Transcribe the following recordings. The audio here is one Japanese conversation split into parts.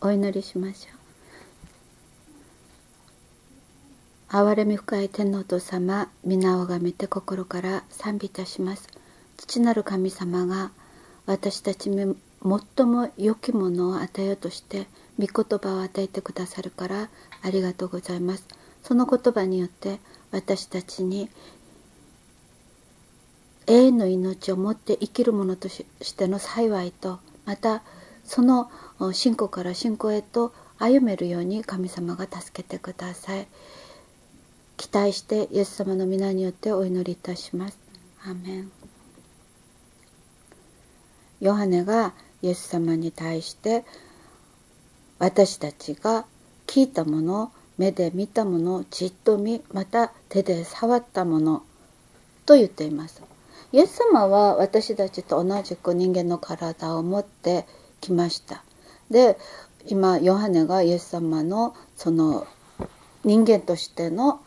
お祈りしましょう。憐れみ深い天皇と様、皆をあがめて心から賛美いたします。父なる神様が私たちに最も良きものを与えようとして御言葉を与えてくださるからありがとうございます。その言葉によって私たちに永遠の命を持って生きる者としての幸いと、またその信仰から信仰へと歩めるように神様が助けてください。期待してイエス様の皆によってお祈りいたします。アーメン。ヨハネがイエス様に対して私たちが聞いたもの、目で見たもの、じっと見、また手で触ったものと言っています。イエス様は私たちと同じく人間の体を持ってきました。で、今ヨハネがイエス様のその人間としての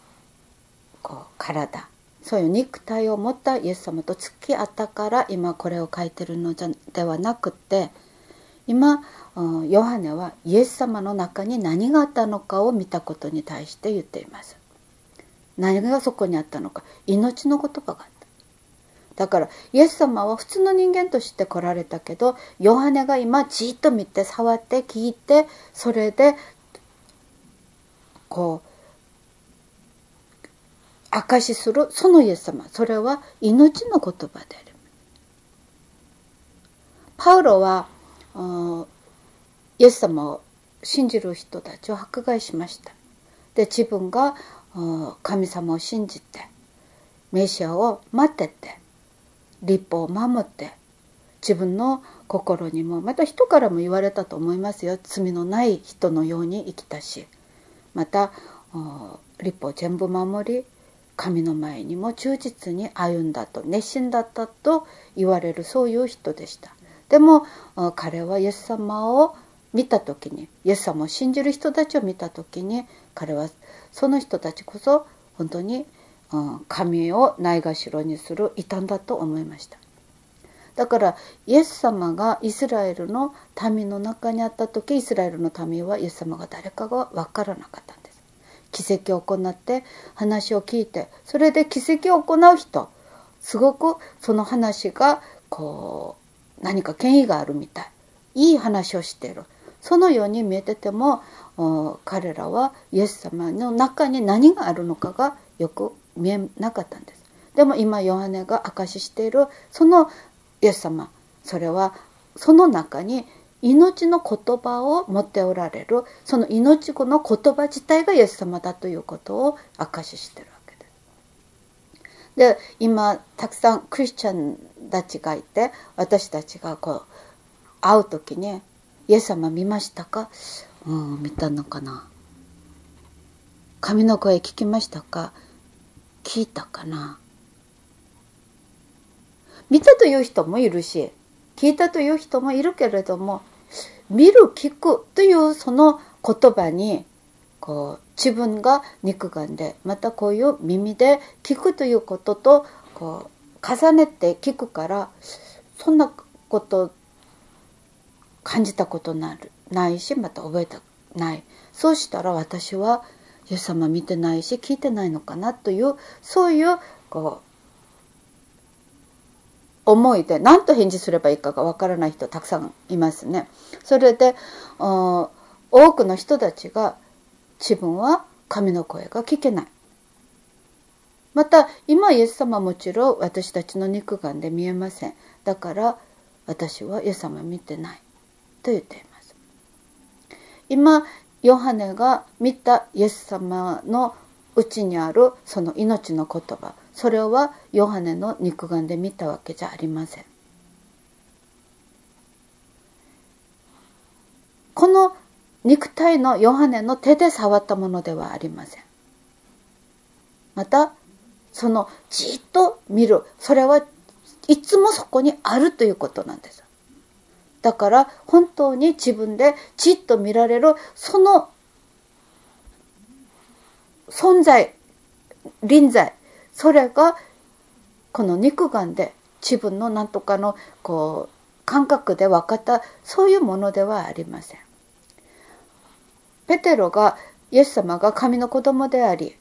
体、そういう肉体を持ったイエス様と付き合ったから今これを書いてるのではなくて、今ヨハネはイエス様の中に何があったのかを見たことに対して言っています。何がそこにあったのか、命の言葉があった。だからイエス様は普通の人間として来られたけど、ヨハネが今じっと見て触って聞いて、それで証しするそのイエス様、それは命の言葉である。パウロはイエス様を信じる人たちを迫害しました。で、自分が神様を信じてメシアを待ってて律法を守って自分の心にもまた人からも言われたと思いますよ。罪のない人のように生きたし、また律法を全部守り神の前にも忠実に歩んだと、熱心だったと言われる、そういう人でした。でも彼はイエス様を見た時に、イエス様を信じる人たちを見た時に、彼はその人たちこそ本当に神をないがしろにする異端だと思いました。だからイエス様がイスラエルの民の中にあった時、イスラエルの民はイエス様が誰かが分からなかったんです。奇跡を行って話を聞いて、それで奇跡を行う人、すごくその話が何か権威があるみたい、いい話をしている、そのように見えてても彼らはイエス様の中に何があるのかがよく見えなかったんです。でも今ヨハネが証ししているそのイエス様、それはその中に命の言葉を持っておられる、その命の言葉自体がイエス様だということを証ししているわけです。で、今たくさんクリスチャンたちがいて、私たちが会う時にイエス様見ましたか？見たのかな。神の声聞きましたか？聞いたかな。見たという人もいるし、聞いたという人もいるけれども、見る聞くというその言葉に自分が肉眼で、またこういう耳で聞くということと重ねて聞くから、そんなこと感じたことないし、また覚えたない。そうしたら私はイエス様見てないし聞いてないのかなという、そういう思いで何と返事すればいいかがわからない人たくさんいますね。それで多くの人たちが自分は神の声が聞けない。また今イエス様はもちろん私たちの肉眼で見えません。だから私はイエス様見てないと言っています。今ヨハネが見たイエス様のうちにあるその命の言葉、それはヨハネの肉眼で見たわけじゃありません。この肉体のヨハネの手で触ったものではありません。またそのじっと見る、それはいつもそこにあるということなんです。だから本当に自分でじっと見られるその存在、臨在、それがこの肉眼で自分の何とかの感覚で分かった、そういうものではありません。 ペテロがイエス様が神の子供であり、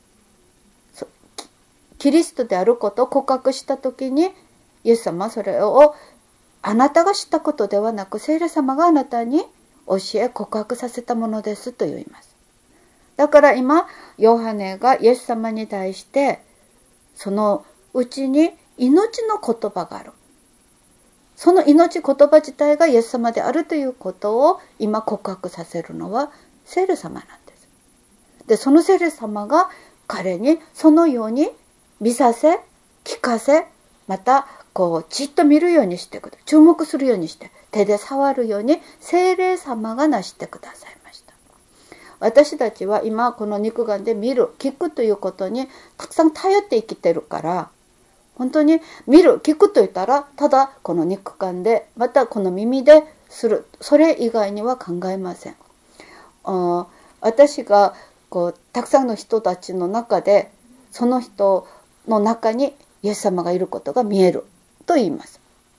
キリストであることを告白したときに、イエス様はそれをあなたが知ったことではなく、聖霊様があなたに教え告白させたものですと言います。だから今、ヨハネがイエス様に対して、そのうちに命の言葉がある。その命言葉自体がイエス様であるということを今告白させるのは聖霊様なんです。で、その聖霊様が彼にそのように見させ、聞かせ、またじっと見るようにしてください。注目するようにして、手で触るように聖霊様がなしてくださいました。私たちは今この肉眼で見る、聞くということにたくさん頼って生きてるから、本当に見る、聞くと言ったら、ただこの肉眼で、またこの耳でする、それ以外には考えません。私がたくさんの人たちの中で、その人の中にイエス様がいることが見えると言います。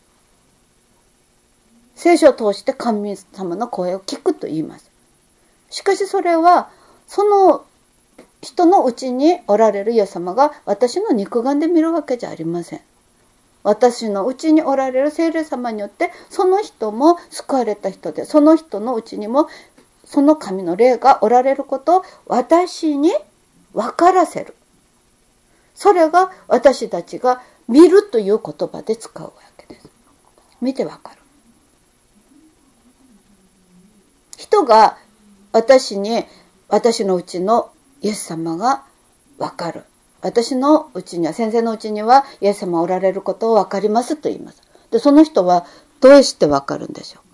聖書を通して神様の声を聞くと言います。しかしそれは、その人のうちにおられるイエス様が私の肉眼で見るわけじゃありません。私のうちにおられる聖霊様によって、その人も救われた人で、その人のうちにもその神の霊がおられることを私に分からせる。それが私たちが見るという言葉で使うわけです。見て分かる。人が私のうちのイエス様が分かる。私のうちには、先生のうちにはイエス様おられることを分かりますと言います。で、その人はどうして分かるんでしょうか。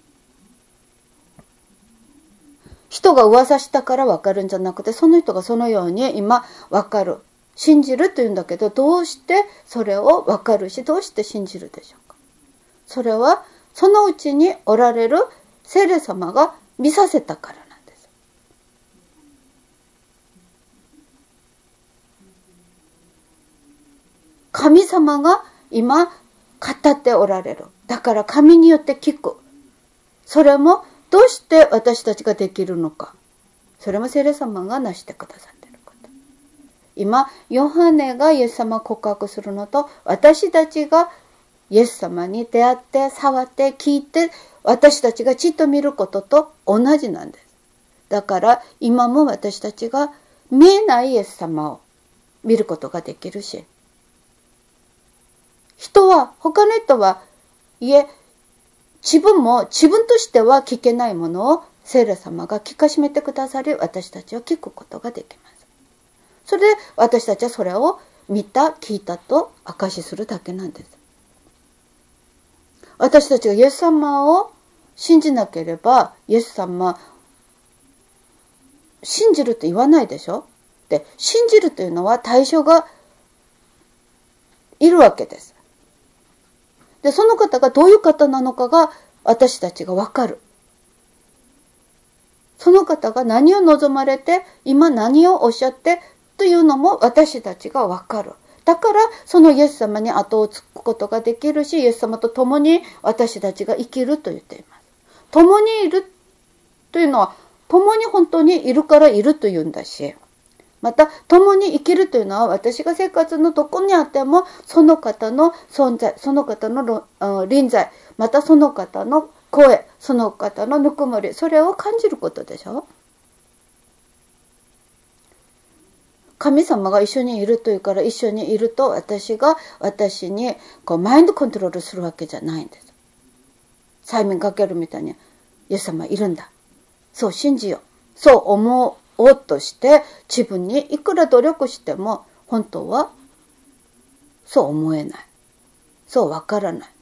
人が噂したから分かるんじゃなくて、その人がそのように今分かる。信じるというんだけど、どうしてそれを分かるし、どうして信じるでしょうか。それは、そのうちにおられる聖霊様が見させたからなんです。神様が今語っておられる。だから神によって聞く。それもどうして私たちができるのか。それも聖霊様がなしてくださっていること。今、ヨハネがイエス様を告白するのと、私たちがイエス様に出会って、触って、聞いて、私たちがじっと見ることと同じなんです。だから今も私たちが見えないイエス様を見ることができるし、他の人は、自分としては聞けないものを聖霊様が聞かしめてくださり、私たちは聞くことができます。それで私たちはそれを見た、聞いたと証しするだけなんです。私たちがイエス様を信じなければ、イエス様、信じると言わないでしょ。で、信じるというのは対象がいるわけです。で、その方がどういう方なのかが私たちがわかる。その方が何を望まれて、今何をおっしゃってというのも私たちがわかる。だからそのイエス様に後をつくことができるし、イエス様と共に私たちが生きると言っています。共にいるというのは、共に本当にいるからいるというんだし、また共に生きるというのは、私が生活のどこにあってもその方の存在、その方の臨在、またその方の声、その方のぬくもり、それを感じることでしょ。神様が一緒にいるというから、一緒にいると私にマインドコントロールするわけじゃないんです。催眠かけるみたいに、イエス様いるんだ、そう信じよう、そう思おうとして自分にいくら努力しても本当はそう思えない、そうわからない。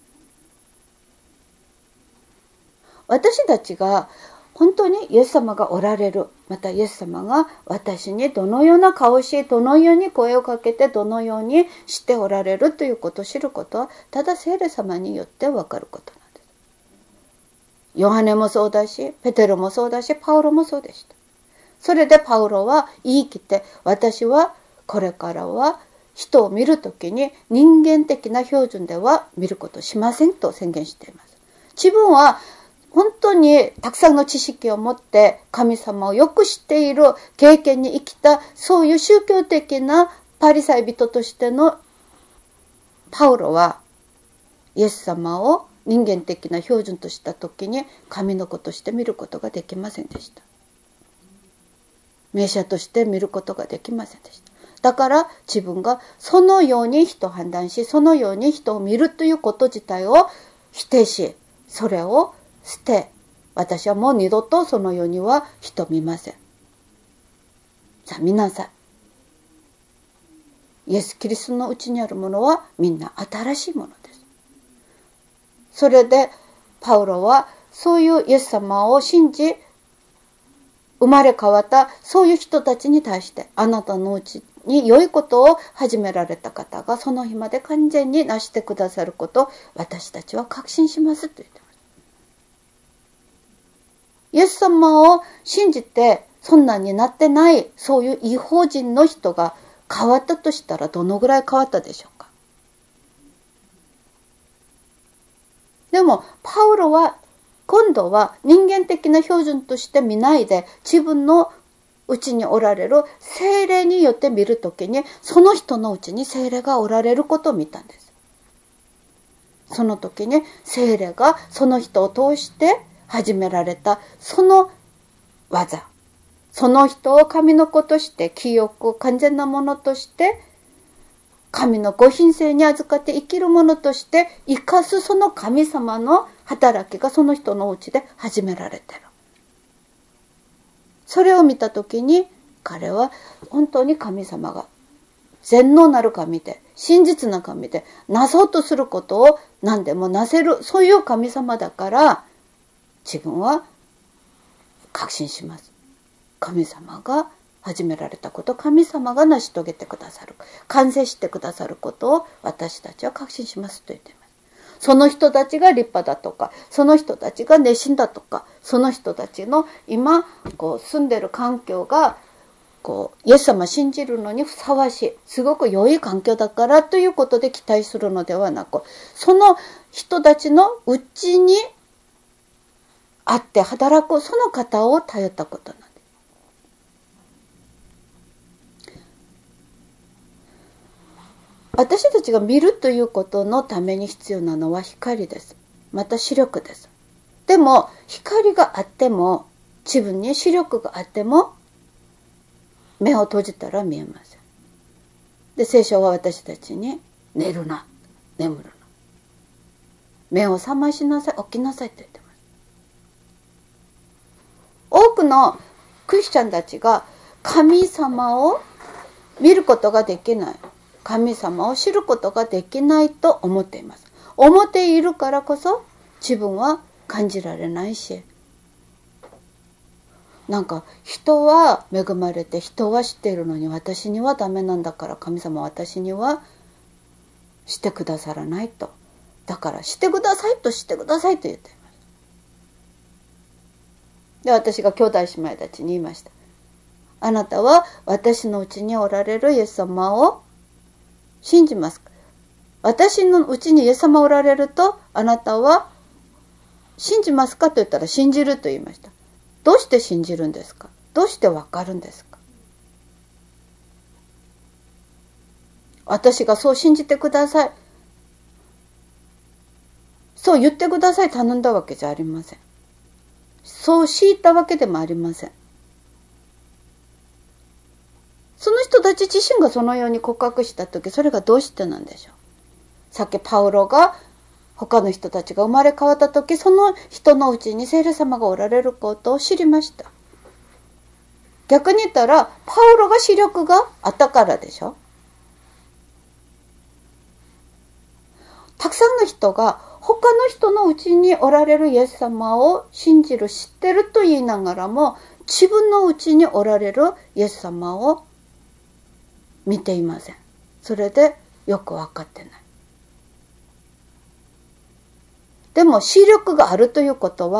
私たちが本当にイエス様がおられる、またイエス様が私にどのような顔をし、どのように声をかけて、どのようにしておられるということを知ることは、ただ聖霊様によってわかることなんです。ヨハネもそうだし、ペテロもそうだし、パウロもそうでした。それでパウロは言い切って、私はこれからは人を見るときに人間的な標準では見ることしませんと宣言しています。自分は本当にたくさんの知識を持って神様をよく知っている経験に生きた、そういう宗教的なパリサイ人としてのパウロは、イエス様を人間的な標準とした時に神の子として見ることができませんでした。メシアとして見ることができませんでした。だから自分がそのように人を判断し、そのように人を見るということ自体を否定し、それを捨て、私はもう二度とそのようには人見ません。さあ見なさい。イエス・キリストのうちにあるものはみんな新しいものです。それでパウロはそういうイエス様を信じ生まれ変わったそういう人たちに対して、あなたのうちに良いことを始められた方がその日まで完全に成してくださることを私たちは確信しますと言ってます。イエス様を信じてそんなになってないそういう異邦人の人が変わったとしたらどのぐらい変わったでしょうか。でもパウロは今度は人間的な標準として見ないで、自分のうちにおられる聖霊によって見るときに、その人のうちに聖霊がおられることを見たんです。その時に聖霊がその人を通して始められたその技、その人を神の子として清く完全なものとして神のご品性に預かって生きるものとして生かす、その神様の働きがその人のうちで始められてる。それを見たときに彼は本当に神様が全能なる神で真実な神で、なそうとすることを何でもなせる、そういう神様だから自分は確信します。神様が始められたこと、神様が成し遂げてくださる、完成してくださることを私たちは確信しますと言っています。その人たちが立派だとか、その人たちが熱心だとか、その人たちの今住んでる環境がイエス様信じるのにふさわしい、すごく良い環境だからということで期待するのではなく、その人たちのうちにあって働くその方を頼ったことなんです。私たちが見るということのために必要なのは光です。また視力です。でも光があっても、自分に視力があっても目を閉じたら見えません。で、聖書は私たちに寝るな、眠るな、目を覚ましなさい、起きなさいと言ってます。多くのクリスチャンたちが神様を見ることができない、神様を知ることができないと思っています。思っているからこそ自分は感じられないし、なんか人は恵まれて人は知っているのに私にはダメなんだから、神様は私にはしてくださらないと。だからしてくださいとしてくださいと言っています。で、私が兄弟姉妹たちに言いました。あなたは私のうちにおられるイエス様を信じますか？私のうちにイエス様おられるとあなたは信じますかと言ったら信じると言いました。どうして信じるんですか？どうしてわかるんですか？私がそう信じてください、そう言ってください頼んだわけじゃありません。そう強いたわけでもありません。その人たち自身がそのように告白したとき、それがどうしてなんでしょう。さっきパウロが他の人たちが生まれ変わったとき、その人のうちに聖霊様がおられることを知りました。逆に言ったらパウロが視力があったからでしょ。たくさんの人が他の人のうちにおられるイエス様を信じる、知ってると言いながらも、自分のうちにおられるイエス様を見ていません。それでよく分かってない。でも視力があるということ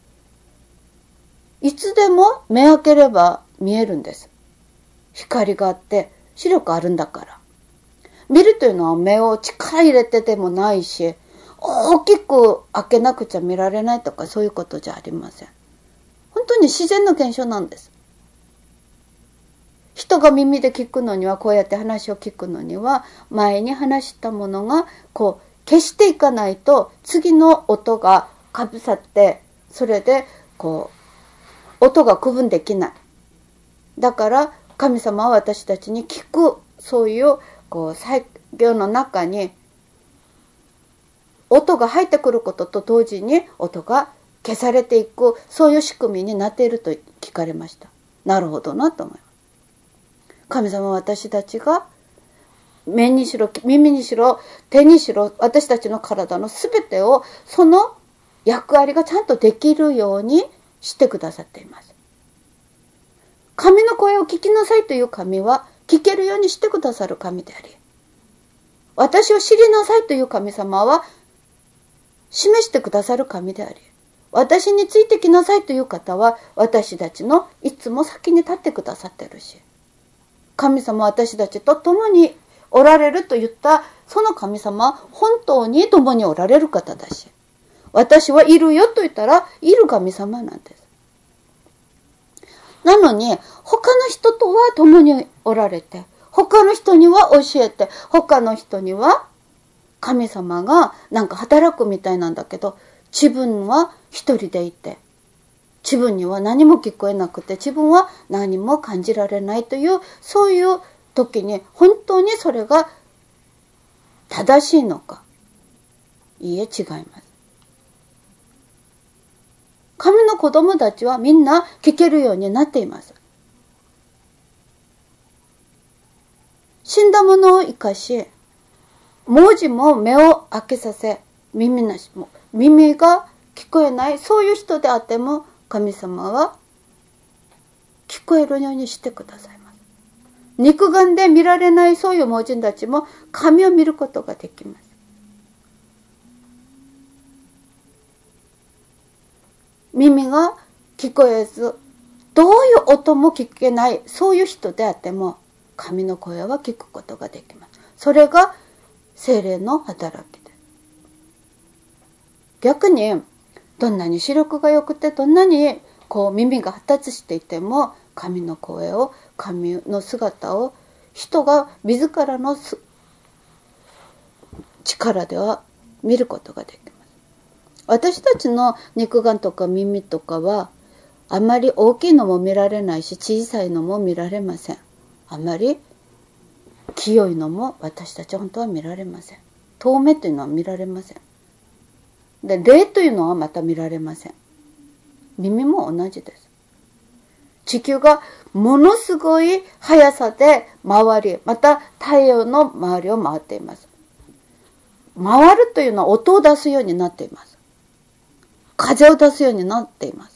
はいつでも目開ければ見えるんです。光があって視力あるんだから。見るというのは目を力入れてでもないし、 大きく開けなくちゃ見られないとかそういうことじゃありません。本当に自然の現象なんです。人が耳で聞くのには、こうやって話を聞くのには、前に話したものがこう消していかないと次の音がかぶさって、それでこう音が区分できない。だから神様は私たちに聞く、そういうこう作業の中に音が入ってくることと同時に音が消されていく、そういう仕組みになっていると聞かれました。なるほどなと思います。神様は私たちが目にしろ耳にしろ手にしろ、私たちの体のすべてをその役割がちゃんとできるようにしてくださっています。神の声を聞きなさいという神は聞けるようにしてくださる神であり、私を知りなさいという神様は示してくださる神であり、私についてきなさいという方は私たちのいつも先に立ってくださってるし、神様は私たちと共におられると言ったその神様は本当に共におられる方だし、私はいるよと言ったらいる神様なんです。なのに他の人とは共におられて、他の人には教えて、他の人には神様がなんか働くみたいなんだけど、自分は一人でいて、自分には何も聞こえなくて、自分は何も感じられないという、そういう時に本当にそれが正しいのか。いいえ、違います。神の子供たちはみんな聞けるようになっています。死んだものを生かし、文字も目を開けさせ、耳が聞こえない、そういう人であっても神様は聞こえるようにしてくださいます。肉眼で見られないそういう盲人たちも神を見ることができます。耳が聞こえず、どういう音も聞けない、そういう人であっても神の声は聞くことができます。それが聖霊の働きです。逆にどんなに視力が良くて、どんなにこう耳が発達していても、神の声を、神の姿を人が自らの力では見ることができます。私たちの肉眼とか耳とかはあまり大きいのも見られないし、小さいのも見られません。あまり清いのも私たち本当は見られません。遠目というのは見られません。で、霊というのはまた見られません。耳も同じです。地球がものすごい速さで回り、また太陽の周りを回っています。回るというのは音を出すようになっています。風を出すようになっています。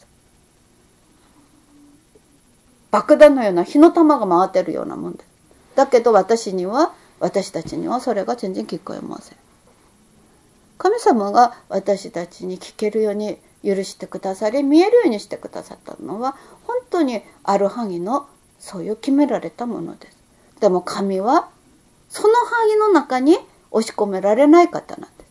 爆弾のような火の玉が回っているようなもんです。だけど私たちにはそれが全然聞こえません。神様が私たちに聞けるように許してくださり、見えるようにしてくださったのは本当にある範囲のそういう決められたものです。でも神はその範囲の中に押し込められない方なんです。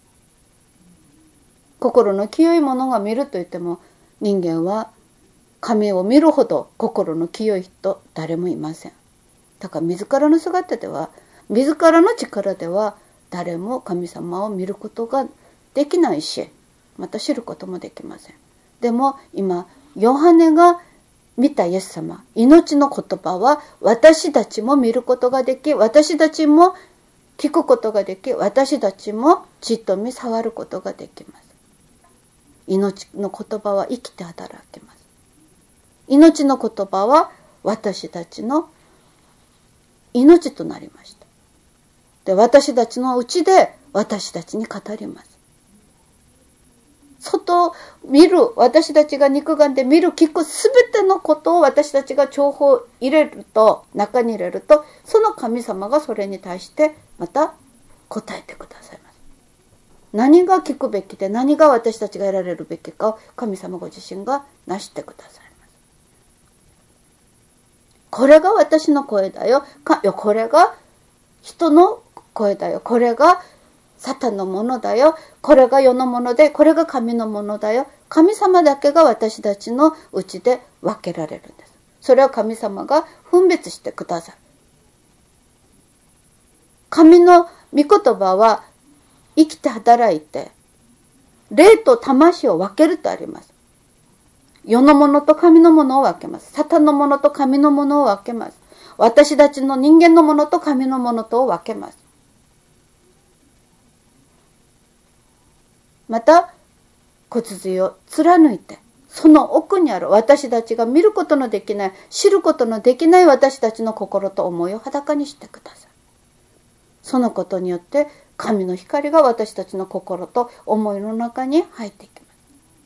心の清いものが見ると言っても、人間は神を見るほど心の清い人誰もいません。だから自らの姿では、自らの力では誰も神様を見ることができないし、また知ることもできません。でも今ヨハネが見たイエス様、命の言葉は私たちも見ることができ、私たちも聞くことができ、私たちもじっと見触ることができます。命の言葉は生きて働きます。命の言葉は私たちの命となりました。で、私たちのうちで私たちに語ります。外を見る、私たちが肉眼で見る、聞くすべてのことを私たちが情報を入れると、中に入れると、その神様がそれに対してまた答えてくださいます。何が聞くべきで何が私たちが得られるべきかを神様ご自身がなしてくださいます。これが私の声だよ。これが人の声だよ。これがサタンのものだよ。これが世のもので、これが神のものだよ。神様だけが私たちのうちで分けられるんです。それは神様が分別してください。神の御言葉は生きて働いて、霊と魂を分けるとあります。世のものと神のものを分けます。サタンのものと神のものを分けます。私たちの人間のものと神のものとを分けます。また、骨髄を貫いて、その奥にある私たちが見ることのできない、知ることのできない私たちの心と思いを裸にしてください。そのことによって神の光が私たちの心と思いの中に入っていきます。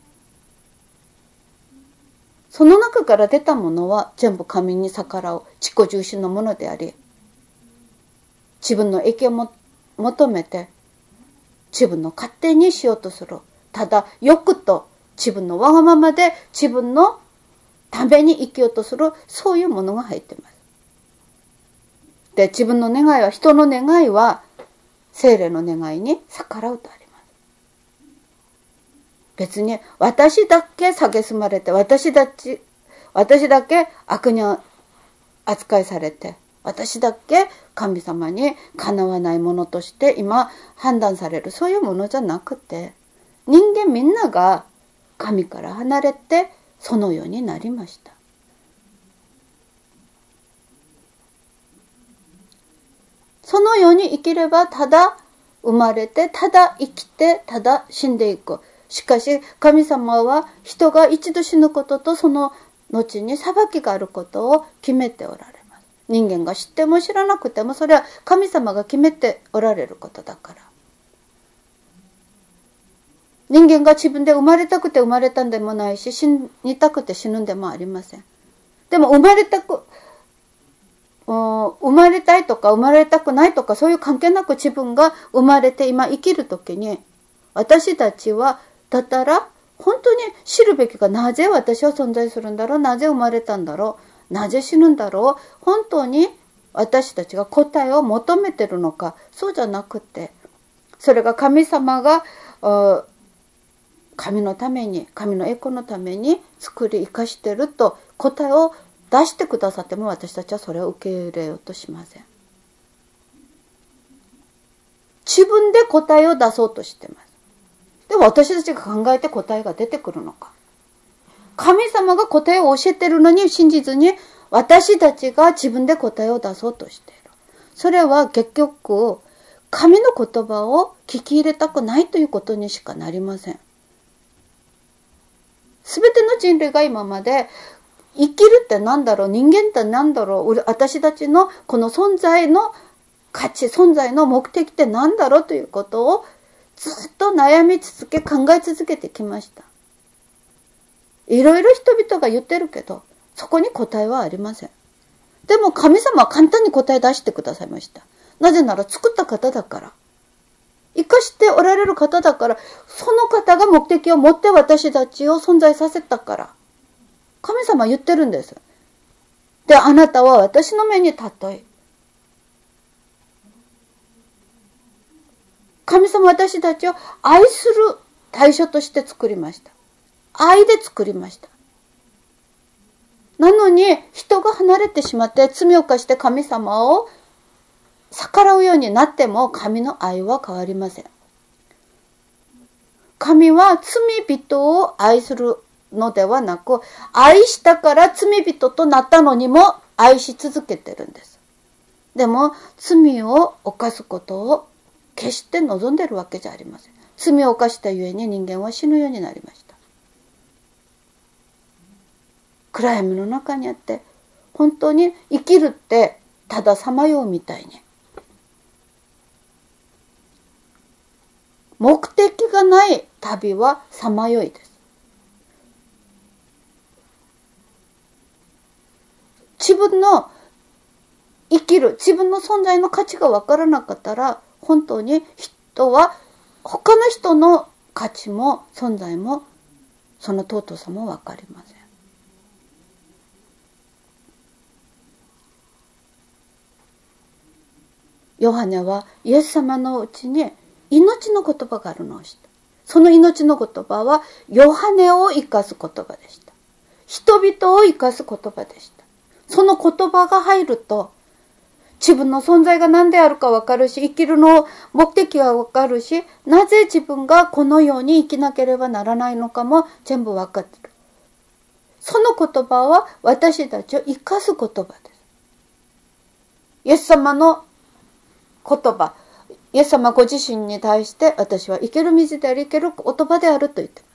その中から出たものは全部神に逆らう自己重視のものであり、自分の益を求めて自分の勝手にしようとする、ただ欲と自分のわがままで自分のために生きようとする、そういうものが入っています。で、自分の願いは、人の願いは聖霊の願いに逆らうとあります。別に私だけ蔑まれて、私だけ悪に扱いされて、私だけ神様にかなわないものとして今判断される、そういうものじゃなくて、人間みんなが神から離れてそのようになりました。そのように生きれば、ただ生まれて、ただ生きて、ただ死んでいく。しかし神様は人が一度死ぬこととその後に裁きがあることを決めておられます。人間が知っても知らなくても、それは神様が決めておられることだから。人間が自分で生まれたくて生まれたんでもないし、死にたくて死ぬんでもありません。でも生まれたいとか生まれたくないとか、そういう関係なく自分が生まれて今生きるときに、私たちはだったら本当に知るべきが、なぜ私は存在するんだろう、なぜ生まれたんだろう、なぜ死ぬんだろう、本当に私たちが答えを求めてるのか、そうじゃなくて、それが神様が神のために、神の栄光のために作り生かしてると答えを出してくださっても、私たちはそれを受け入れようとしません。自分で答えを出そうとしてます。でも私たちが考えて答えが出てくるのか。神様が答えを教えてるのに信じずに、私たちが自分で答えを出そうとしている。それは結局、神の言葉を聞き入れたくないということにしかなりません。すべての人類が今まで、生きるって何だろう、人間って何だろう、私たちのこの存在の価値、存在の目的って何だろうということをずっと悩み続け、考え続けてきました。いろいろ人々が言ってるけど、そこに答えはありません。でも神様は簡単に答え出してくださいました。なぜなら作った方だから。生かしておられる方だから、その方が目的を持って私たちを存在させたから。神様は言ってるんです。で、あなたは私の目に例え。神様は私たちを愛する対象として作りました。愛で作りました。なのに人が離れてしまって罪を犯して神様を逆らうようになっても、神の愛は変わりません。神は罪人を愛するのではなく、愛したから罪人となったのにも愛し続けてるんです。でも罪を犯すことを決して望んでるわけじゃありません。罪を犯したゆえに人間は死ぬようになりました。暗闇の中にあって、本当に生きるってたださまようみたいに、目的がない旅はさまよいです。自分の生きる、自分の存在の価値が分からなかったら、本当に人は他の人の価値も存在もその尊さも分かりません。ヨハネはイエス様のうちに命の言葉があるのを知った。その命の言葉はヨハネを生かす言葉でした。人々を生かす言葉でした。その言葉が入ると、自分の存在が何であるかわかるし、生きるの目的がわかるし、なぜ自分がこのように生きなければならないのかも全部わかってる。その言葉は私たちを生かす言葉です。イエス様の言葉、イエス様ご自身に対して、私は生ける水であり、生ける言葉であると言っています。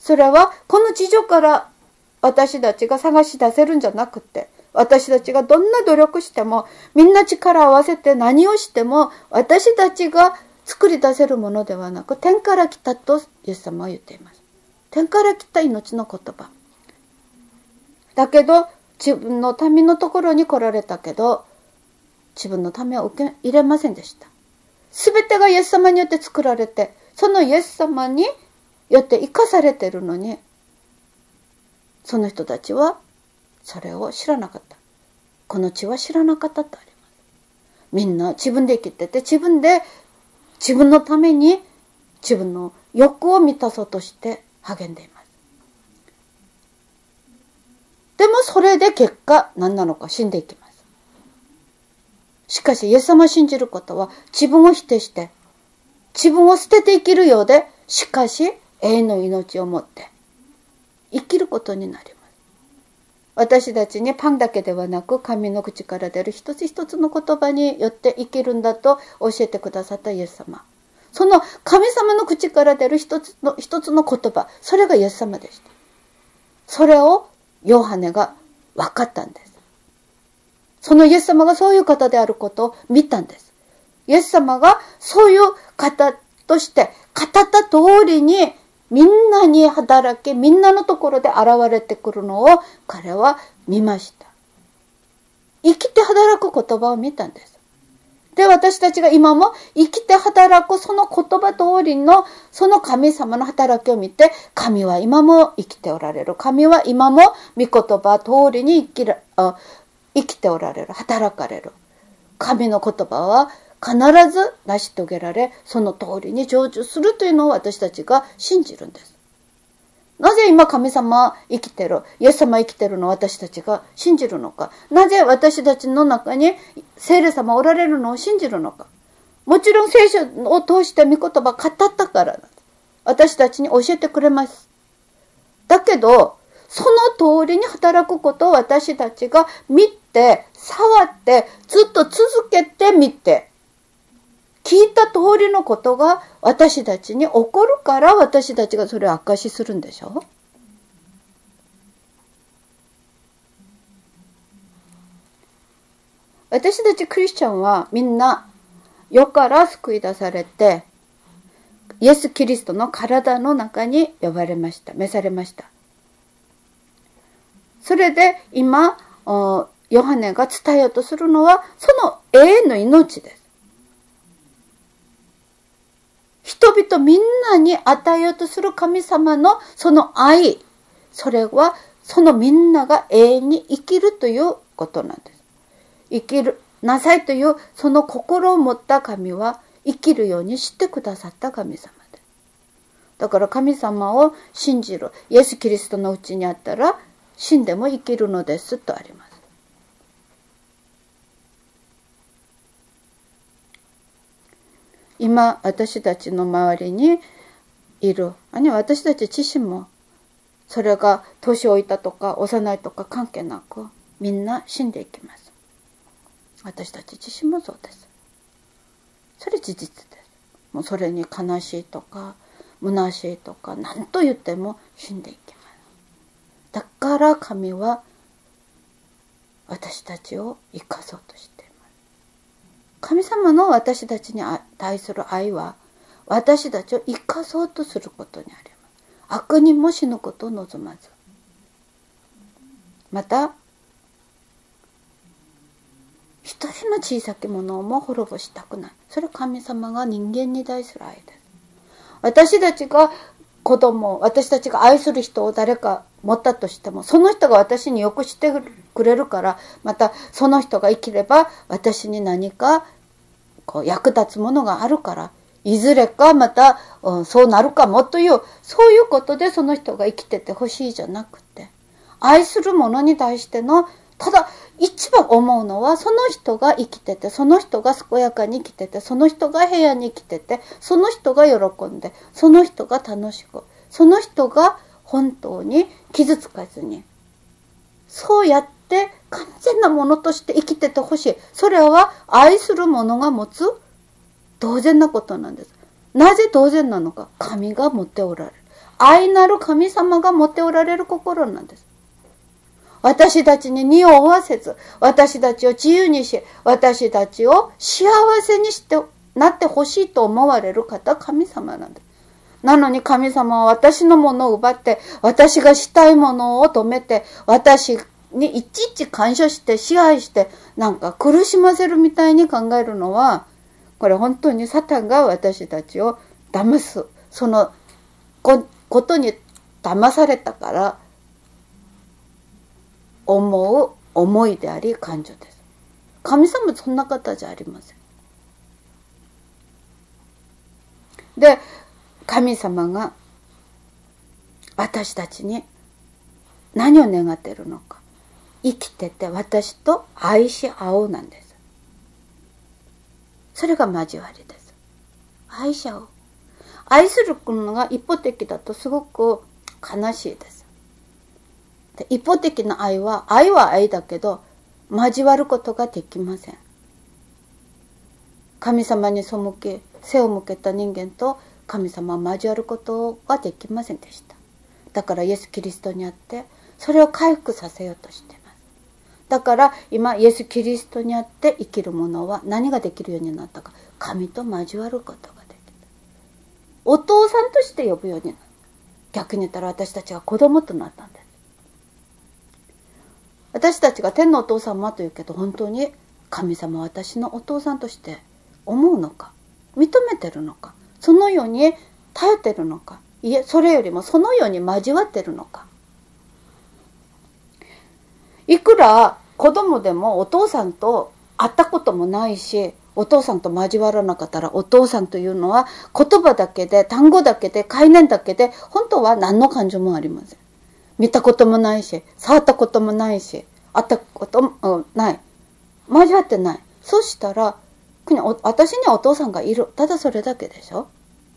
それはこの地上から私たちが探し出せるんじゃなくて、私たちがどんな努力しても、みんな力を合わせて何をしても、私たちが作り出せるものではなく、天から来たとイエス様は言っています。天から来た命の言葉。だけど、自分の民のところに来られたけど、自分の民は受け入れませんでした。すべてがイエス様によって作られて、そのイエス様によって生かされているのに、その人たちはそれを知らなかった。この地は知らなかったとあります。みんな自分で生きてて、自分のために自分の欲を満たそうとして励んでいます。でもそれで結果何なのか死んでいきます。しかしイエス様を信じることは自分を否定して、自分を捨てて生きるようで、しかし永遠の命を持って生きることになります。私たちにパンだけではなく、神の口から出る一つ一つの言葉によって生きるんだと教えてくださったイエス様。その神様の口から出る一つの言葉、それがイエス様でした。それをヨハネが分かったんです。そのイエス様がそういう方であることを見たんです。イエス様がそういう方として語った通りに、みんなに働き、みんなのところで現れてくるのを彼は見ました。生きて働く言葉を見たんです。で、私たちが今も生きて働くその言葉通りのその神様の働きを見て、神は今も生きておられる。神は今も御言葉通りに生きておられる。働かれる。神の言葉は必ず成し遂げられ、その通りに成就するというのを私たちが信じるんです。なぜ今神様生きてる、イエス様生きてるのを私たちが信じるのか。なぜ私たちの中に聖霊様おられるのを信じるのか。もちろん聖書を通して御言葉語ったからなんです。私たちに教えてくれます。だけど、その通りに働くことを私たちが見て、触って、ずっと続けてみて、聞いた通りのことが私たちに起こるから、私たちがそれを証しするんでしょ。私たちクリスチャンはみんな世から救い出されて、イエス・キリストの体の中に呼ばれました。召されました。それで今、ヨハネが伝えようとするのは、その永遠の命です。人々みんなに与えようとする神様のその愛、それはそのみんなが永遠に生きるということなんです。生きるなさいというその心を持った神は生きるようにしてくださった神様です。だから神様を信じる、イエス・キリストのうちにあったら死んでも生きるのですとあります。今私たちの周りにいる、私たち自身も、それが年老いたとか幼いとか関係なくみんな死んでいきます。私たち自身もそうです。それ事実です。もうそれに悲しいとか虚しいとか何と言っても死んでいきます。だから神は私たちを生かそうとしています。神様の私たちに対する愛は私たちを生かそうとすることにあります。悪人も死ぬことを望まず、また一人の小さきものも滅ぼしたくない。それは神様が人間に対する愛です。私たちが子供、私たちが愛する人を誰か持ったとしても、その人が私によくしてくれるから、またその人が生きれば私に何か役立つものがあるからいずれかまた、そうなるかもという、そういうことでその人が生きててほしいじゃなくて、愛する者に対しての、ただ一番思うのは、その人が生きてて、その人が健やかに生きてて、その人が平安に生きてて、その人が喜んで、その人が楽しく、その人が本当に傷つかずに、そうやって完全なものとして生きててほしい。それは愛する者が持つ同然なことなんです。なぜ同然なのか。神が持っておられる。愛なる神様が持っておられる心なんです。私たちに荷を負わせず、私たちを自由にし、私たちを幸せにしてなってほしいと思われる方、神様なんです。なのに神様は私のものを奪って、私がしたいものを止めて、私にいちいち干渉して支配して、なんか苦しませるみたいに考えるのは、これ本当にサタンが私たちを騙す。そのことに騙されたから、思う思いであり感情です。神様そんな方じゃありません。で、神様が私たちに何を願っているのか。生きてて私と愛し合おうなんです。それが交わりです。愛し合おう。愛するのが一方的だとすごく悲しいです。で、一方的な愛は愛だけど交わることができません。神様に背け、背を向けた人間と神様は交わることができませんでした。だからイエス・キリストにあってそれを回復させようとしています。だから今イエス・キリストにあって生きる者は何ができるようになったか。神と交わることができた。お父さんとして呼ぶようになった。逆に言ったら私たちが子供となったんです。私たちが天のお父様というけど、本当に神様は私のお父さんとして思うのか、認めてるのか、そのように頼ってるのか、いえ、それよりもそのように交わってるのか。いくら子供でもお父さんと会ったこともないし、お父さんと交わらなかったら、お父さんというのは言葉だけで、単語だけで、概念だけで、本当は何の感情もありません。見たこともないし、触ったこともないし、会ったこともない。交わってない。そしたら、私にはお父さんがいる。ただそれだけでしょ。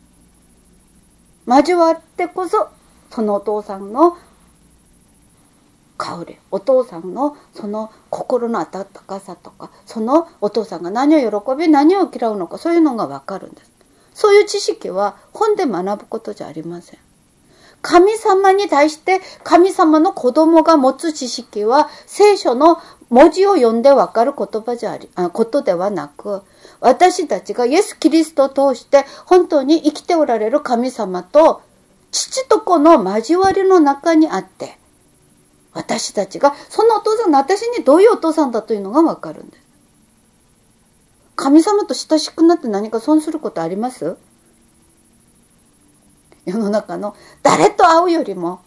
交わってこそ、そのお父さんの香り、お父さんのその心の温かさとか、そのお父さんが何を喜び、何を嫌うのか、そういうのがわかるんです。そういう知識は本で学ぶことじゃありません。神様に対して神様の子供が持つ知識は聖書の文字を読んでわかる言葉じゃことではなく、私たちがイエス・キリストを通して本当に生きておられる神様と父と子の交わりの中にあって、私たちがそのお父さんが私にどういうお父さんだというのがわかるんです。神様と親しくなって何か損することあります？世の中の誰と会うよりも、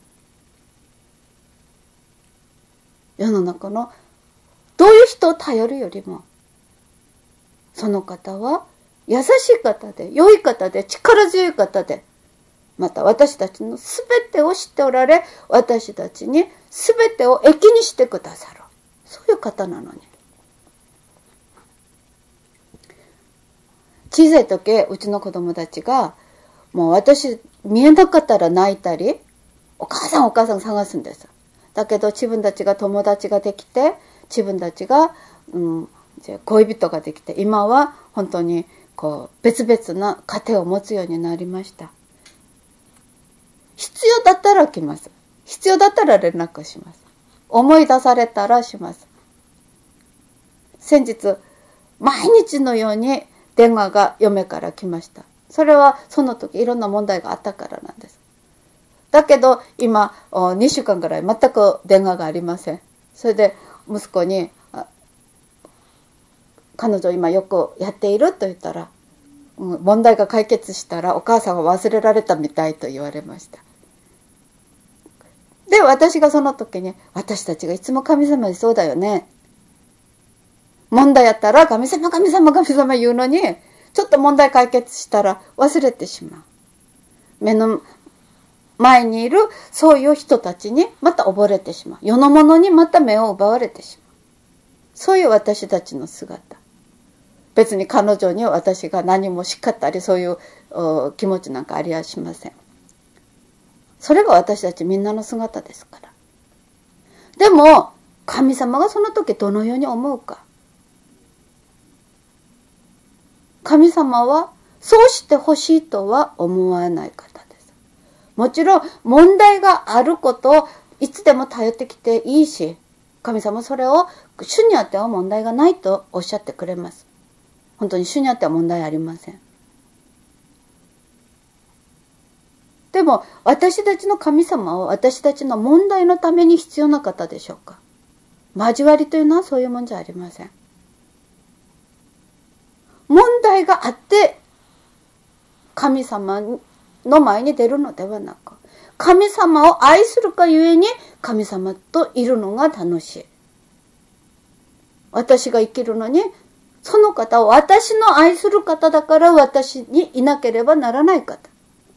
世の中のどういう人を頼るよりも、その方は優しい方で、良い方で、力強い方で、また私たちのすべてを知っておられ、私たちにすべてを益にしてくださる。そういう方なのに。小さい時、うちの子供たちが、もう私見えなかったら泣いたり、お母さん探すんです。だけど自分たちが友達ができて、自分たちが、恋人ができて、今は本当に別々な家庭を持つようになりました。必要だったら来ます。必要だったら連絡します。思い出されたらします。先日、毎日のように電話が嫁から来ました。それはその時いろんな問題があったからなんです。だけど今2週間ぐらい全く電話がありません。それで息子に彼女今よくやっていると言ったら、問題が解決したらお母さんは忘れられたみたいと言われました。で、私がその時に、私たちがいつも神様にそうだよね。問題やったら神様言うのに、 ちょっと問題解決したら忘れてしまう。目の前にいるそういう人たちにまた溺れてしまう。世のものにまた目を奪われてしまう。そういう私たちの姿。別に彼女に私が何も叱ったりそういう気持ちなんかありはしません。それが私たちみんなの姿ですから。でも神様がその時どのように思うか。神様はそうしてほしいとは思わない方です。もちろん問題があることをいつでも頼ってきていいし、神様それを主にあっては問題がないとおっしゃってくれます。本当に主にあっては問題ありません。でも私たちの神様は私たちの問題のために必要な方でしょうか。交わりというのはそういうもんじゃありません。問題があって神様の前に出るのではなく、神様を愛するがゆえに神様といるのが楽しい。私が生きるのにその方を私の愛する方だから私にいなければならない方。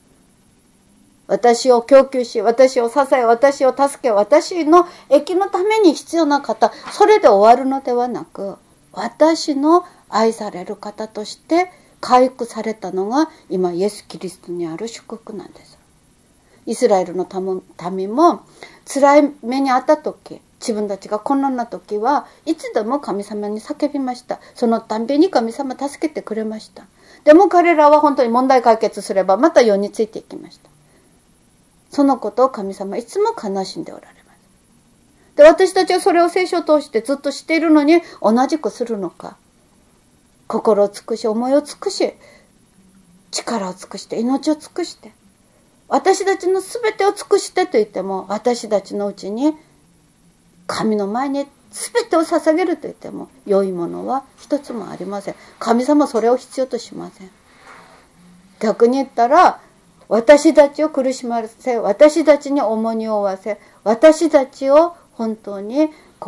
私を供給し、私を支え、私を助け、私の益のために必要な方、それで終わるのではなく、私の愛される方として回復されたのが今イエス・キリストにある祝福なんです。イスラエルの民も辛い目にあった時、自分たちが困難な時はいつでも神様に叫びました。そのたんびに神様助けてくれました。でも彼らは本当に問題解決すればまた世についていきました。そのことを神様いつも悲しんでおられます。で、私たちはそれを聖書を通してずっとしているのに同じくするのか。心を尽くし、思いを尽くし、力を尽くして、命を尽くして、私たちのすべてを尽くしてと言っても、私たちのうちに神の前にすべてを捧げると言っても良いものは一つもありません。神様はそれを必要としません。逆に言ったら、私たちを苦しませ、私たちに重荷を負わせ、私たちを本当に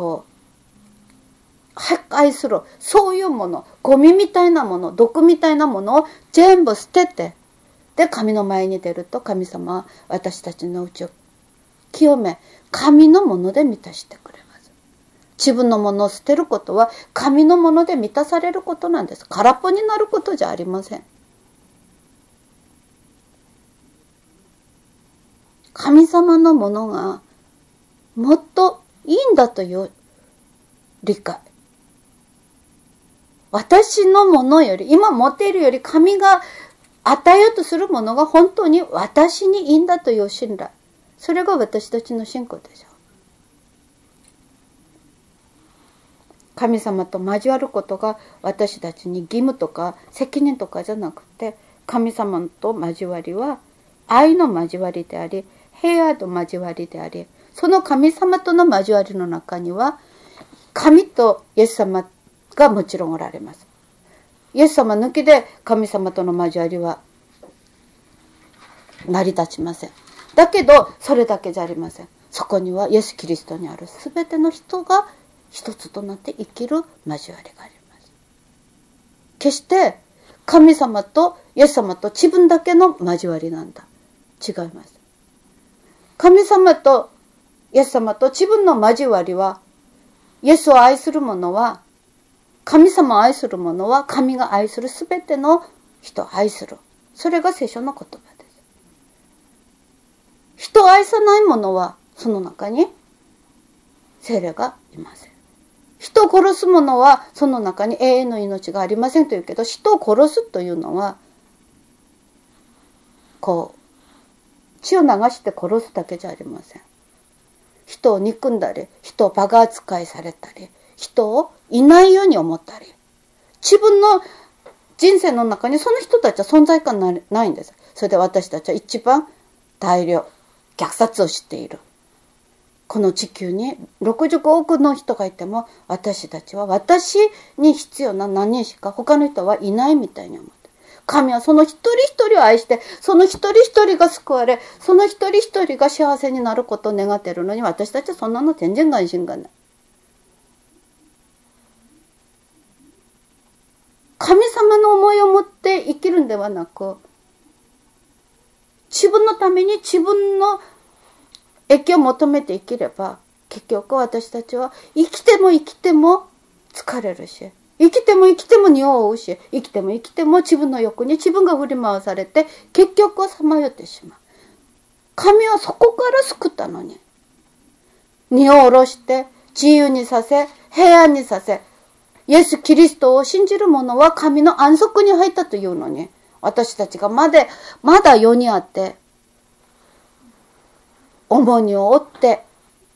破壊する、そういうもの、ゴミみたいなもの、毒みたいなものを全部捨てて、で、神の前に出ると神様は私たちのうちを清め、神のもので満たしてくれます。自分のものを捨てることは神のもので満たされることなんです。空っぽになることじゃありません。神様のものがもっといいんだという理解。私のものより、今持っているより神が与えようとするものが本当に私にいいんだという信頼。それが私たちの信仰でしょう。神様と交わることが私たちに義務とか責任とかじゃなくて、神様と交わりは愛の交わりであり、平和の交わりであり、その神様との交わりの中には神とイエス様がもちろんおられます。イエス様抜きで神様との交わりは成り立ちません。だけどそれだけじゃありません。そこにはイエス・キリストにあるすべての人が一つとなって生きる交わりがあります。決して神様とイエス様と自分だけの交わりなんだ。違います。神様とイエス様と自分の交わりは、イエスを愛する者は、神様を愛する者は神が愛するすべての人を愛する。それが聖書の言葉です。人を愛さない者はその中に聖霊がいません。人を殺す者はその中に永遠の命がありませんと言うけど、人を殺すというのは血を流して殺すだけじゃありません。人を憎んだり、人をバカ扱いされたり、人をいないように思ったり、自分の人生の中にその人たちは存在感ないんです。それで私たちは一番大量虐殺をしている。この地球に65億の人がいても、私たちは私に必要な何人しか他の人はいないみたいに思って、神はその一人一人を愛して、その一人一人が救われ、その一人一人が幸せになることを願っているのに、私たちはそんなの全然関心がない。神様の思いを持って生きるんではなく、自分のために自分の益を求めて生きれば、結局私たちは生きても生きても疲れるし、生きても生きても匂いを追うし、生きても生きても自分の欲に自分が振り回されて、結局はさまよってしまう。神はそこから救ったのに、荷を下ろして自由にさせ、平安にさせ、イエス・キリストを信じる者は神の安息に入ったというのに、私たちがまだ世にあって、重荷を負って、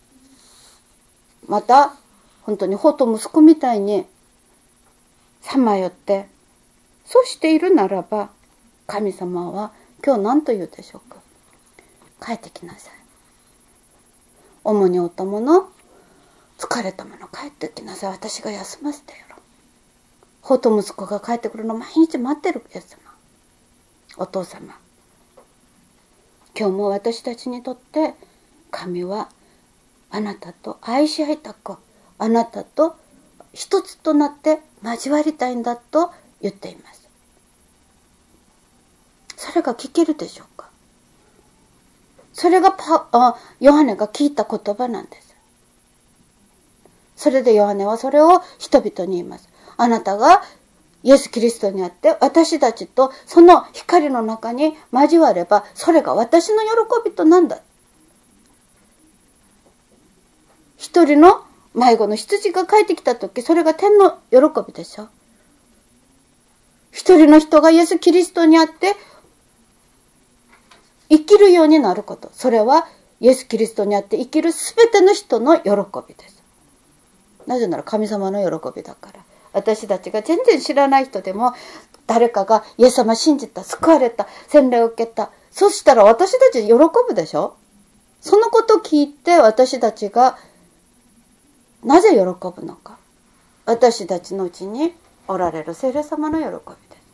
また本当に子と息子みたいにさまよって、そうしているならば、神様は今日何と言うでしょうか。帰ってきなさい。重荷を負った者、疲れた者、帰ってきなさい。私が休ませてやろう。子と息子が帰ってくるのを毎日待ってるイエス様。お父様。今日も私たちにとって神はあなたと愛し合いたく、あなたと一つとなって交わりたいんだと言っています。それが聞けるでしょうか。それがヨハネが聞いた言葉なんです。それでヨハネはそれを人々に言います。あなたがイエス・キリストにあって私たちとその光の中に交われば、それが私の喜びとなんだ。一人の迷子の羊が帰ってきたとき、それが天の喜びでしょ。一人の人がイエス・キリストにあって生きるようになること。それはイエス・キリストにあって生きるすべての人の喜びです。なぜなら神様の喜びだから。私たちが全然知らない人でも、誰かがイエス様信じた、救われた、洗礼を受けた。そしたら私たち喜ぶでしょ。そのことを聞いて私たちがなぜ喜ぶのか。私たちのうちにおられる聖霊様の喜びです。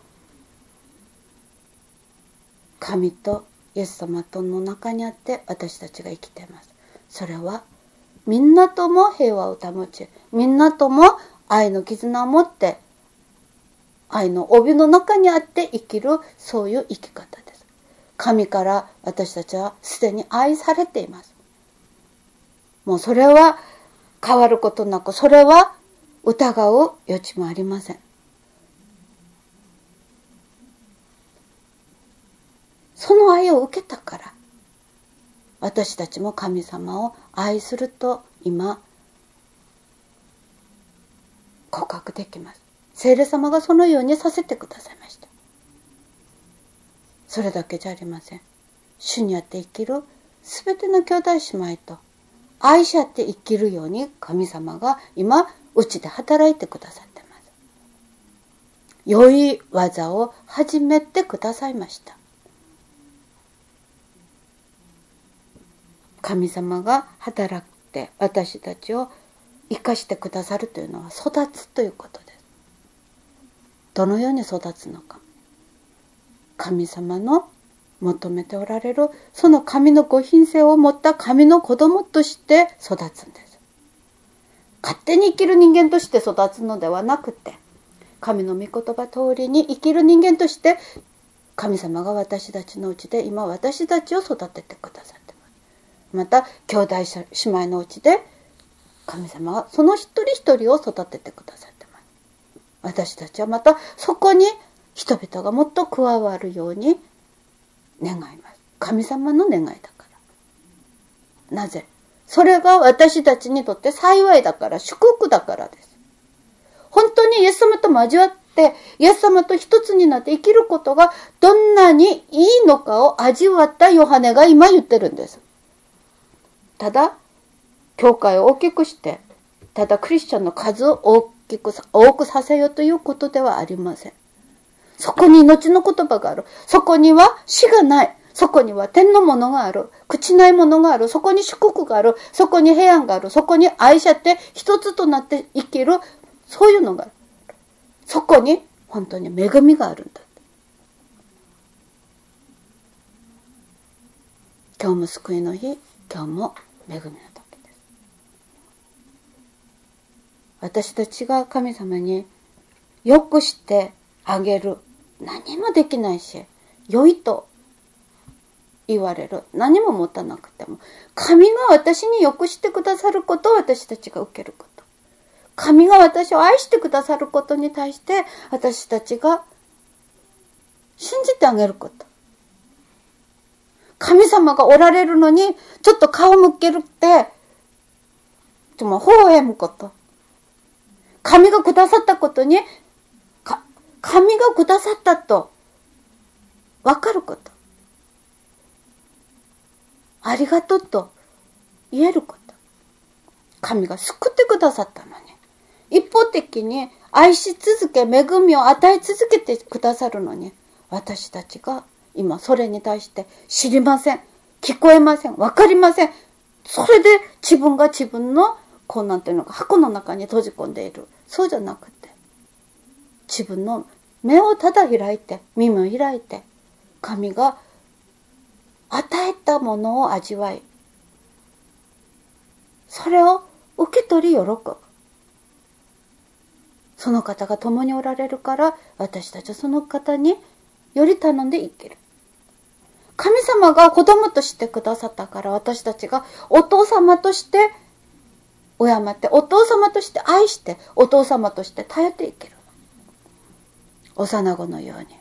神とイエス様との中にあって私たちが生きています。それはみんなとも平和を保ち、みんなとも愛の絆を持って愛の帯の中にあって生きる、そういう生き方です。神から私たちはすでに愛されています。もうそれは変わることなく、それは疑う余地もありません。その愛を受けたから私たちも神様を愛すると今告白できます。聖霊様がそのようにさせてくださいました。それだけじゃありません。主にあって生きるすべての兄弟姉妹と愛し合って生きるように神様が今うちで働いてくださっています。良い技を始めてくださいました。神様が働いて私たちを生かしてくださるというのは育つということです。どのように育つのか。神様の求めておられるその神のご品性を持った神の子供として育つんです。勝手に生きる人間として育つのではなくて、神の御言葉通りに生きる人間として神様が私たちのうちで今私たちを育ててくださってます。また兄弟姉妹のうちで神様はその一人一人を育ててくださってます。私たちはまたそこに人々がもっと加わるように願います。神様の願いだから。なぜ？それが私たちにとって幸いだから、祝福だからです。本当にイエス様と交わって、イエス様と一つになって生きることがどんなにいいのかを味わったヨハネが今言ってるんです。ただ、教会を大きくして、ただクリスチャンの数を多くさせようということではありません。そこに命の言葉がある。そこには死がない。そこには天のものがある。朽ちないものがある。そこに祝福がある。そこに平安がある。そこに愛し合って一つとなって生きる。そういうのがある。そこに本当に恵みがあるんだ。今日も救いの日、今日も恵みの時です。私たちが神様によくしてあげる何もできないし、良いと言われる。何も持たなくても。神が私に良くしてくださることを私たちが受けること。神が私を愛してくださることに対して私たちが信じてあげること。神様がおられるのにちょっと顔向けるって、微笑むこと。神がくださったことに、神がくださったと分かること。ありがとうと言えること。神が救ってくださったのに、一方的に愛し続け、恵みを与え続けてくださるのに、私たちが今それに対して知りません、聞こえません、わかりません。それで自分が自分のなんていうのか、箱の中に閉じ込んでいる。そうじゃなくて、自分の目をただ開いて、耳を開いて、神が与えたものを味わい、それを受け取り喜ぶ。その方が共におられるから、私たちはその方により頼んで生きる。神様が子供としてくださったから、私たちがお父様として敬って、お父様として愛して、お父様として頼っていける。幼子のように。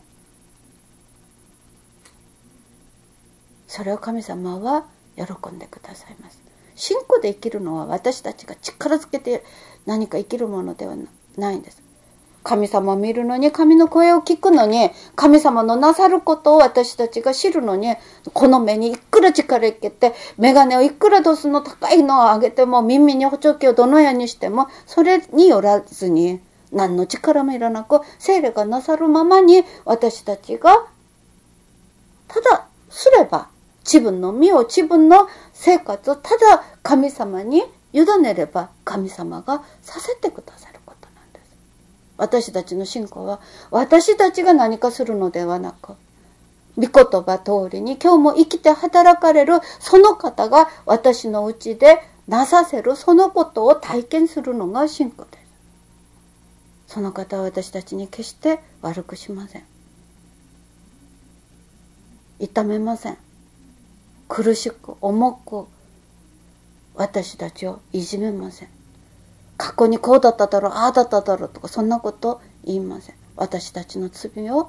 それを神様は喜んでくださいます。信仰で生きるのは私たちが力づけて何か生きるものではないんです。神様を見るのに、神の声を聞くのに、神様のなさることを私たちが知るのに、この目にいくら力いけて、眼鏡をいくら度数の高いのを上げても、耳に補聴器をどのようにしても、それによらずに、何の力もいらなく、聖霊がなさるままに、私たちが、ただすれば、自分の身を、自分の生活をただ神様に委ねれば、神様がさせてくださる。私たちの信仰は、私たちが何かするのではなく、御言葉通りに今日も生きて働かれるその方が私のうちでなさせる、そのことを体験するのが信仰です。その方は私たちに決して悪くしません。痛めません。苦しく重く私たちをいじめません。過去にこうだっただろう、ああだっただろうとか、そんなこと言いません。私たちの罪を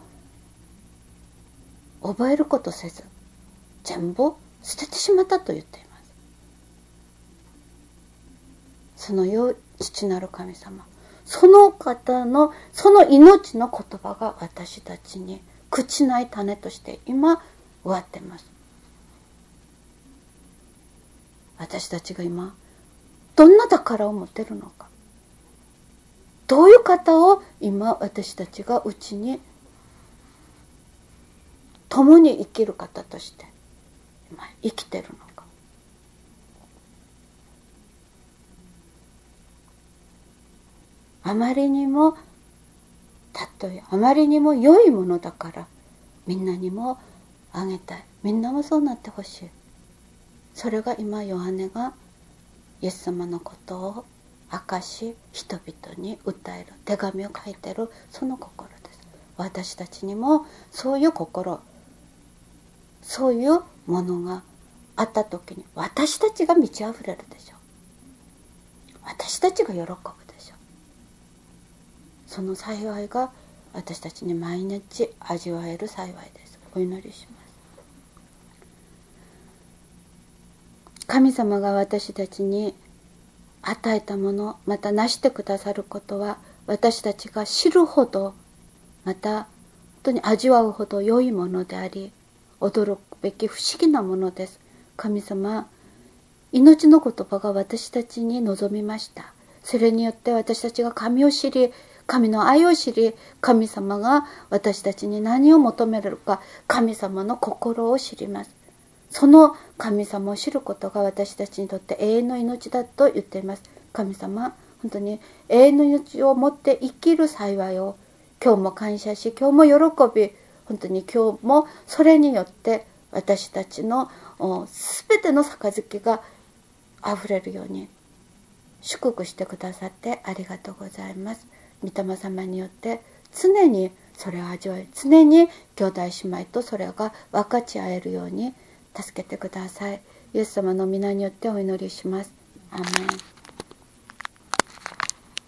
覚えることせず、全部捨ててしまったと言っています。そのよう父なる神様、その方のその命の言葉が私たちに朽ちない種として今植わっています。私たちが今どんな宝を持っているのか、どういう方を今私たちがうちに共に生きる方として今生きているのか。あまりにもあまりにも良いものだからみんなにもあげたい、みんなもそうなってほしい。それが今ヨハネがイエス様のことを明かし、人々に訴える手紙を書いている、その心です。私たちにもそういう心、そういうものがあった時に私たちが満ち溢れるでしょう。私たちが喜ぶでしょう。その幸いが私たちに毎日味わえる幸いです。お祈りします。神様が私たちに与えたもの、また成してくださることは、私たちが知るほど、また本当に味わうほど良いものであり、驚くべき不思議なものです。神様、命の言葉が私たちに望みました。それによって私たちが神を知り、神の愛を知り、神様が私たちに何を求めるか、神様の心を知ります。その神様を知ることが私たちにとって永遠の命だと言っています。神様、本当に永遠の命を持って生きる幸いを今日も感謝し、今日も喜び、本当に今日もそれによって私たちのすべての杯があふれるように祝福してくださってありがとうございます。御霊様によって常にそれを味わい、常に兄弟姉妹とそれが分かち合えるように助けてください。イエス様の皆によってお祈りします。アーメン。